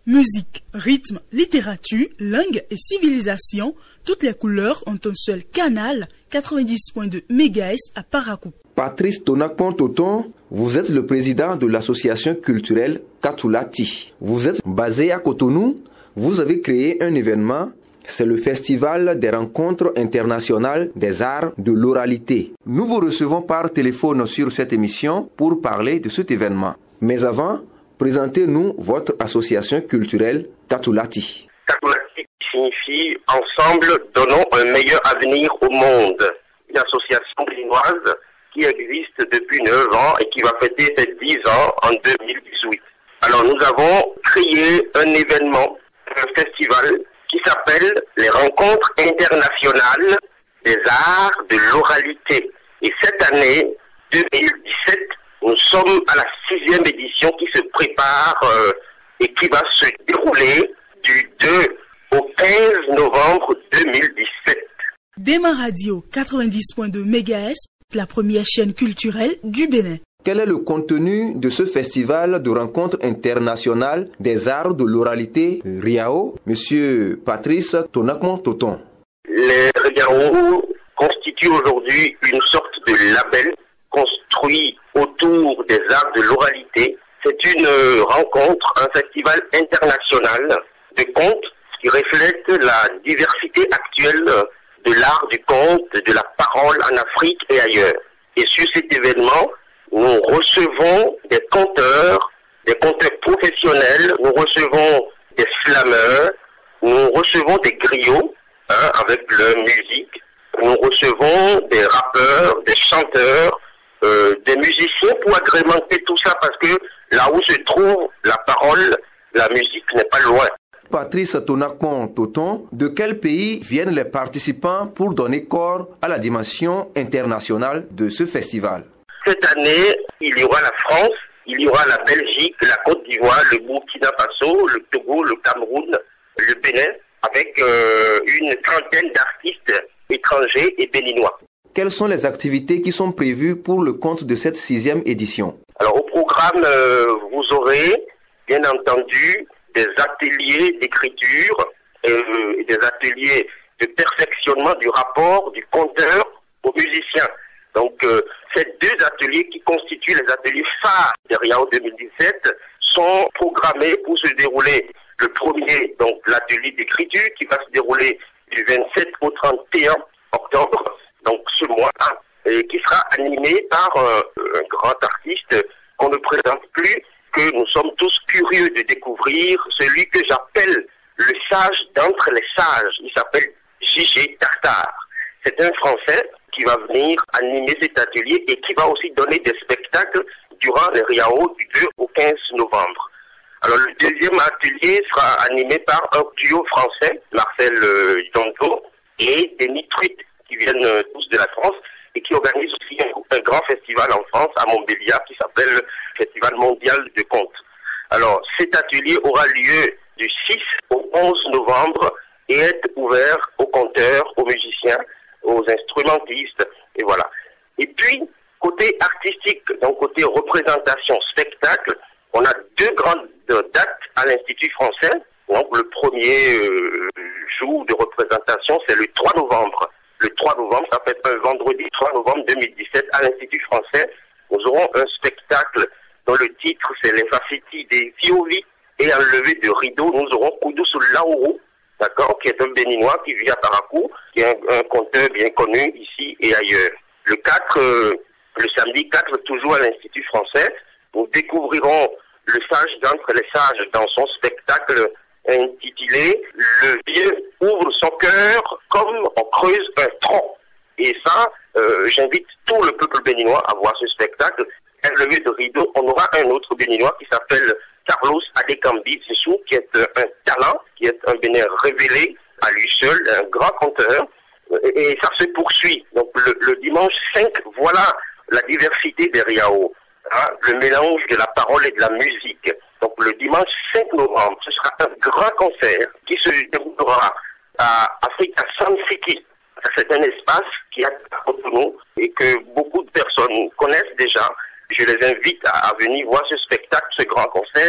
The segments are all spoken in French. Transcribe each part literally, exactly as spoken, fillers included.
Musique, rythme, littérature, langue et civilisation, toutes les couleurs ont un seul canal, quatre-vingt-dix point deux mégahertz à Parakou. Patrice Tonakpon-Toton, vous êtes le président de l'association culturelle Katulati. Vous êtes basé à Cotonou. Vous avez créé un événement, c'est le Festival des rencontres internationales des arts de l'oralité. Nous vous recevons par téléphone sur cette émission pour parler de cet événement. Mais avant, présentez-nous votre association culturelle Katulati. Katulati signifie « Ensemble, donnons un meilleur avenir au monde ». Une association béninoise qui existe depuis neuf ans et qui va fêter ses dix ans en deux mille dix-huit. Alors nous avons créé un événement, un festival qui s'appelle les Rencontres internationales des arts de l'oralité. Et cette année, deux mille dix-sept, nous sommes à la sixième édition qui se prépare euh, et qui va se dérouler du deux au quinze novembre deux mille dix-sept. Dema Radio quatre-vingt-dix point deux mégahertz, la première chaîne culturelle du Bénin. Quel est le contenu de ce festival de rencontres internationales des arts de l'oralité R I A O, Monsieur Patrice Tonakpon-Toton? Les R I A O constituent aujourd'hui une sorte de label construit autour des arts de l'oralité. C'est une rencontre, un festival international de contes qui reflète la diversité actuelle de l'art du conte, de la parole en Afrique et ailleurs. Et sur cet événement, nous recevons des conteurs, des conteurs professionnels, nous recevons des slameurs, nous recevons des griots hein, avec leur musique, nous recevons des rappeurs, des chanteurs, euh, des musiciens pour agrémenter tout ça parce que là où se trouve la parole, la musique n'est pas loin. Patrice Tonakpon-Toton, de quel pays viennent les participants pour donner corps à la dimension internationale de ce festival? Cette année, il y aura la France, il y aura la Belgique, la Côte d'Ivoire, le Burkina Faso, le Togo, le Cameroun, le Bénin, avec euh, une trentaine d'artistes étrangers et béninois. Quelles sont les activités qui sont prévues pour le compte de cette sixième édition? Alors au programme, euh, vous aurez bien entendu des ateliers d'écriture euh, et des ateliers de perfectionnement du rapport du conteur au musicien. Donc euh, ces deux ateliers qui constituent les ateliers phares de R I A O deux mille dix-sept sont programmés pour se dérouler. Le premier, donc l'atelier d'écriture qui va se dérouler du vingt-sept au trente et un octobre, donc ce mois, et qui sera animé par euh, un grand artiste qu'on ne présente plus, que nous sommes tous curieux de découvrir, celui que j'appelle le sage d'entre les sages. Il s'appelle J G Tartare. C'est un Français qui va venir animer cet atelier et qui va aussi donner des spectacles durant les R I A O du deux au quinze novembre. Alors le deuxième atelier sera animé par un duo français, Marcel euh, Yonto et Denis Truitt, qui viennent euh, tous de la France et qui organisent aussi un, un grand festival en France, à Montbéliard, qui s'appelle le Festival mondial de contes. Alors cet atelier aura lieu du six au onze novembre et est ouvert aux conteurs, aux musiciens, aux instrumentistes, et voilà. Et puis, côté artistique, donc côté représentation, spectacle, on a deux grandes dates à l'Institut français. Donc le premier euh, jour de représentation, c'est le trois novembre. Le trois novembre, ça fait un vendredi trois novembre deux mille dix-sept, à l'Institut français, nous aurons un spectacle dont le titre, c'est Les Facéties des Fiovi, et en levée de rideau, nous aurons Koudou Laourou, d'accord, qui est un Béninois qui vit à Parakou, qui est un, un conteur bien connu ici et ailleurs. Le quatre, euh, le samedi quatre, toujours à l'Institut français, nous découvrirons le sage d'entre les sages dans son spectacle intitulé « Le vieux ouvre son cœur comme on creuse un tronc ». Et ça, euh, j'invite tout le peuple béninois à voir ce spectacle. Un lever de rideau, on aura un autre béninois qui s'appelle Carlos Adekambi Zissou, qui est un talent, qui est un Bénin révélé à lui seul, un grand conteur. Et ça se poursuit. Donc le, le dimanche cinq, voilà la diversité des R I A O. Hein, le mélange de la parole et de la musique. Donc le dimanche cinq novembre, ce sera un grand concert qui se déroulera à Africa Sound City. C'est un espace qui est à Cotonou et que beaucoup de personnes connaissent déjà. Je les invite à, à venir voir ce spectacle, ce grand concert.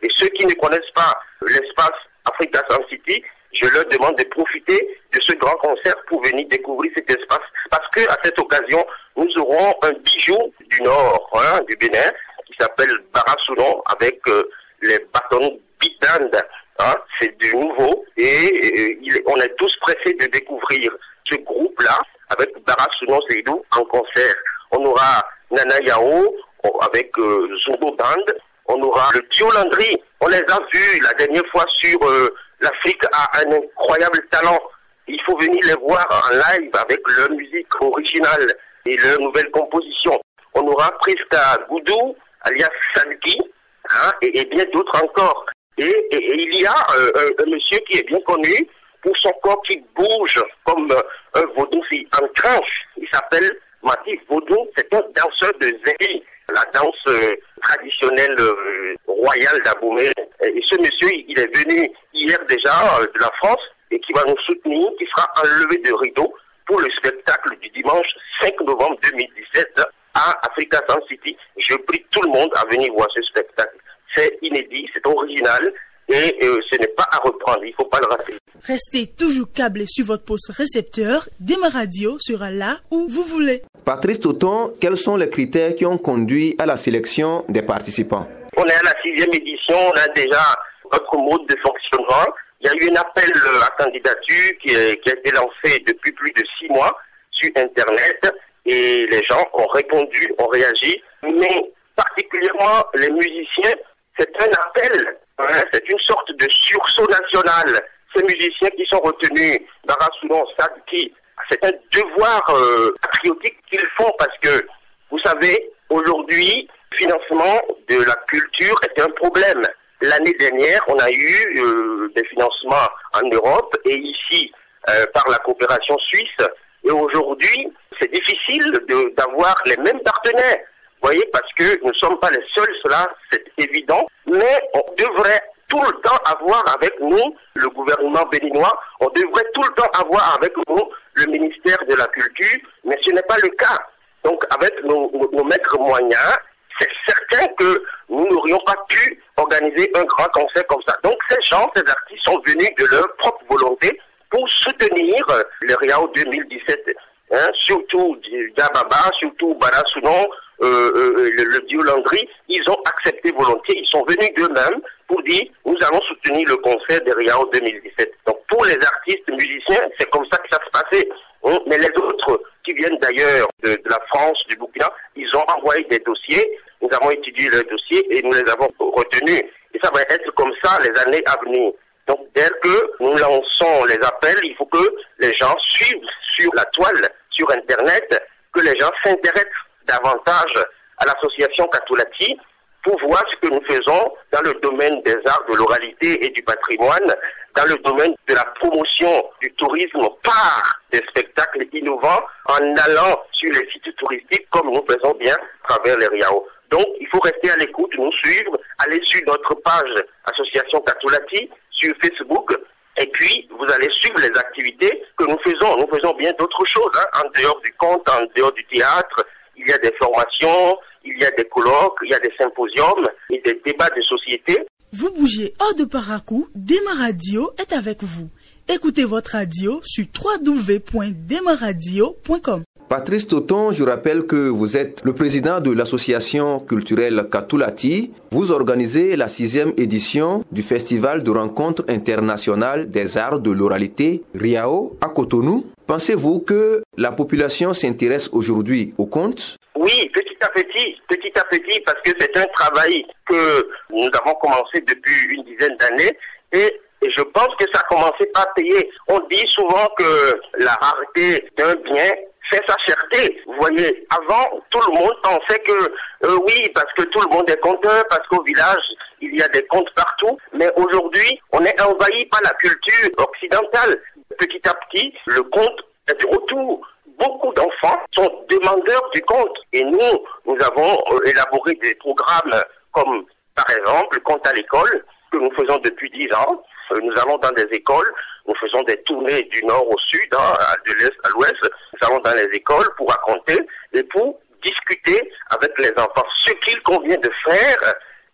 Et ceux qui ne connaissent pas l'espace Africa Sound City, je leur demande de profiter de ce grand concert pour venir découvrir cet espace. Parce que à cette occasion, nous aurons un bijou du Nord, hein, du Bénin, qui s'appelle Barasounon, avec euh, les bâtons Big Band. Hein, c'est du nouveau et, et il, on est tous pressés de découvrir ce groupe-là avec Barasounon Seydou en concert. On aura Nana Yao avec euh, Zumbo Band. On aura le Dio Landry. On les a vus la dernière fois sur euh, l'Afrique a un incroyable talent. Il faut venir les voir en live avec leur musique originale et leur nouvelle composition. On aura Priska Goudou, alias Salki, hein, et, et bien d'autres encore. Et, et, et il y a euh, un, un monsieur qui est bien connu pour son corps qui bouge comme euh, un vaudou en tranche. Il s'appelle Matif Vaudou. C'est un danseur de Zéhi, la danse euh, traditionnelle euh, royale d'Abomey. Et ce monsieur, il est venu hier déjà euh, de la France et qui va nous soutenir, qui sera enlevé de rideau pour le spectacle du dimanche cinq novembre deux mille dix-sept à Africa Sound City. Je prie tout le monde à venir voir ce spectacle. C'est inédit, c'est original et euh, ce n'est pas à reprendre, il ne faut pas le rater. Restez toujours câblés sur votre poste récepteur. Dema Radio sera là où vous voulez. Patrice Toton, quels sont les critères qui ont conduit à la sélection des participants? On est à la sixième édition, on a déjà notre mode de fonctionnement. Il y a eu un appel à candidature qui, est, qui a été lancé depuis plus de six mois sur Internet et les gens ont répondu, ont réagi. Mais particulièrement les musiciens, c'est un appel, hein, c'est une sorte de sursaut national. Ces musiciens qui sont retenus, Barasounon, Sadki, c'est un devoir euh, patriotique qu'ils font parce que, vous savez, aujourd'hui, le financement de la culture est un problème. L'année dernière, on a eu euh, des financements en Europe et ici euh, par la coopération suisse. Et aujourd'hui, c'est difficile de, d'avoir les mêmes partenaires. Vous voyez, parce que nous ne sommes pas les seuls, cela c'est évident. Mais on devrait tout le temps avoir avec nous le gouvernement béninois. On devrait tout le temps avoir avec nous le ministère de la Culture. Mais ce n'est pas le cas. Donc avec nos, nos, nos maîtres moyens, c'est certain que nous n'aurions pas pu organiser un grand concert comme ça. Donc ces gens, ces artistes sont venus de leur propre volonté pour soutenir le Riao deux mille dix-sept. Hein, surtout Diababa, surtout Barasounon, euh, euh, le, le Dio Landry, ils ont accepté volontiers, ils sont venus d'eux-mêmes pour dire nous allons soutenir le concert de Riao deux mille dix-sept. Donc pour les artistes musiciens, c'est comme ça que ça se passait. Hein, mais les autres qui viennent d'ailleurs de, de la France, du Burkina, ils ont envoyé des dossiers, nous avons étudié leurs dossiers et nous les avons retenus. Et ça va être comme ça les années à venir. Donc dès que nous lançons les appels, il faut que les gens suivent sur la toile, sur Internet, que les gens s'intéressent davantage à l'association Katulati pour voir ce que nous faisons dans le domaine des arts de l'oralité et du patrimoine, dans le domaine de la promotion du tourisme par des spectacles innovants en allant sur les sites touristiques comme nous faisons bien à travers les Riao. Donc il faut rester à l'écoute, nous suivre, aller sur notre page Association Katulati sur Facebook. Et puis, vous allez suivre les activités que nous faisons. Nous faisons bien d'autres choses, hein, en dehors du conte, en dehors du théâtre. Il y a des formations, il y a des colloques, il y a des symposiums et des débats de société. Vous bougez hors de Parakou, Dema Radio est avec vous. Écoutez votre radio sur w w w point dema radio point com. Patrice Toton, je rappelle que vous êtes le président de l'association culturelle Katulati. Vous organisez la sixième édition du Festival de rencontres internationales des arts de l'oralité Riao à Cotonou. Pensez-vous que la population s'intéresse aujourd'hui au conte? Oui, petit à petit, petit à petit, parce que c'est un travail que nous avons commencé depuis une dizaine d'années et Et je pense que ça a commencé par payer. On dit souvent que la rareté d'un bien fait sa cherté. Vous voyez, avant, tout le monde pensait que, euh, oui, parce que tout le monde est conteur, parce qu'au village, il y a des contes partout. Mais aujourd'hui, on est envahi par la culture occidentale. Petit à petit, le conte est de retour. Beaucoup d'enfants sont demandeurs du conte. Et nous, nous avons euh, élaboré des programmes comme, par exemple, Conte à l'école, que nous faisons depuis dix ans. Nous allons dans des écoles, nous faisons des tournées du nord au sud, hein, de l'est à l'ouest. Nous allons dans les écoles pour raconter et pour discuter avec les enfants ce qu'il convient de faire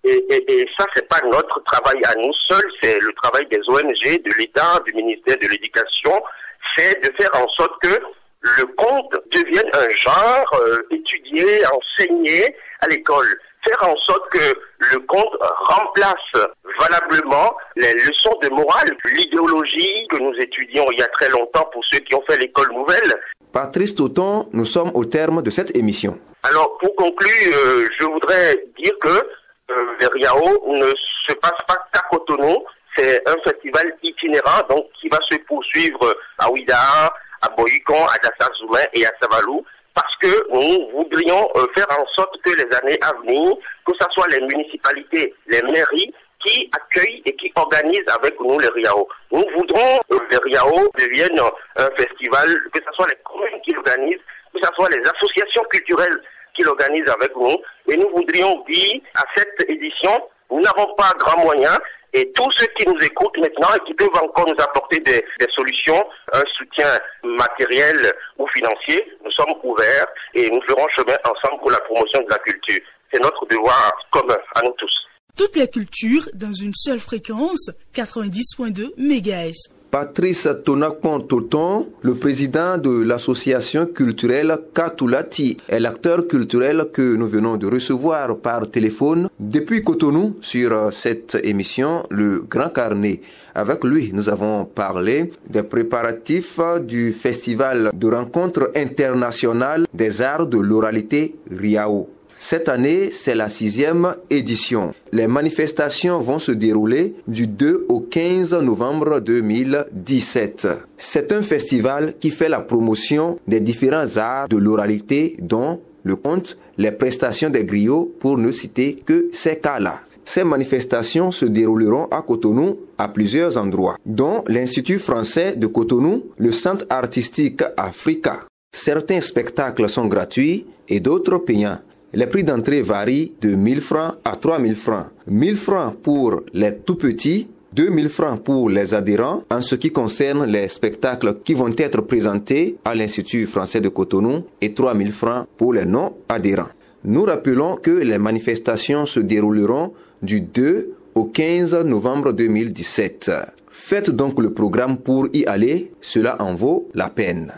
Et, et, et ça, c'est pas notre travail à nous seuls, c'est le travail des O N G, de l'État, du ministère de l'Éducation, c'est de faire en sorte que le conte devienne un genre euh, étudié, enseigné à l'école. Faire en sorte que le conte remplace valablement les leçons de morale, l'idéologie que nous étudions il y a très longtemps pour ceux qui ont fait l'école nouvelle. Patrice Toton, nous sommes au terme de cette émission. Alors, pour conclure, euh, je voudrais dire que euh, le Riao ne se passe pas qu'à Cotonou. C'est un festival itinérant, donc qui va se poursuivre à Ouida, à Boycon, à Dassazoumé et à Savalou, parce que nous voudrions euh, faire en sorte que les années à venir, que ce soit les municipalités, les mairies, qui accueillent et qui organisent avec nous les Riao. Nous voudrons que les Riao deviennent un festival, que ce soit les communes qui l'organisent, que ce soit les associations culturelles qui l'organisent avec nous. Et nous voudrions dire à cette édition, nous n'avons pas grand moyen, et tous ceux qui nous écoutent maintenant et qui peuvent encore nous apporter des, des solutions, un soutien matériel ou financier, nous sommes ouverts et nous ferons chemin ensemble pour la promotion de la culture. C'est notre devoir commun à nous tous. Toutes les cultures dans une seule fréquence, quatre-vingt-dix virgule deux mégahertz. Patrice Tonakpon-Toton, le président de l'association culturelle Katoulati, est l'acteur culturel que nous venons de recevoir par téléphone depuis Cotonou sur cette émission, Le Grand Carnet. Avec lui, nous avons parlé des préparatifs du Festival de rencontres internationales des arts de l'oralité Riao. Cette année, c'est la sixième édition. Les manifestations vont se dérouler du deux au quinze novembre deux mille dix-sept. C'est un festival qui fait la promotion des différents arts de l'oralité, dont le conte, les prestations des griots, pour ne citer que ces cas-là. Ces manifestations se dérouleront à Cotonou à plusieurs endroits, dont l'Institut français de Cotonou, le Centre artistique Africa. Certains spectacles sont gratuits et d'autres payants. Les prix d'entrée varient de mille francs à trois mille francs. mille francs pour les tout petits, deux mille francs pour les adhérents en ce qui concerne les spectacles qui vont être présentés à l'Institut français de Cotonou et trois mille francs pour les non-adhérents. Nous rappelons que les manifestations se dérouleront du deux au quinze novembre deux mille dix-sept. Faites donc le programme pour y aller, cela en vaut la peine.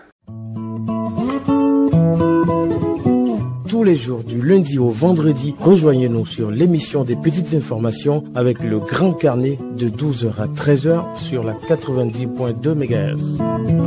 Tous les jours, du lundi au vendredi, rejoignez-nous sur l'émission des petites informations avec le Grand Carnet de douze heures à treize heures sur la quatre-vingt-dix virgule deux mégahertz.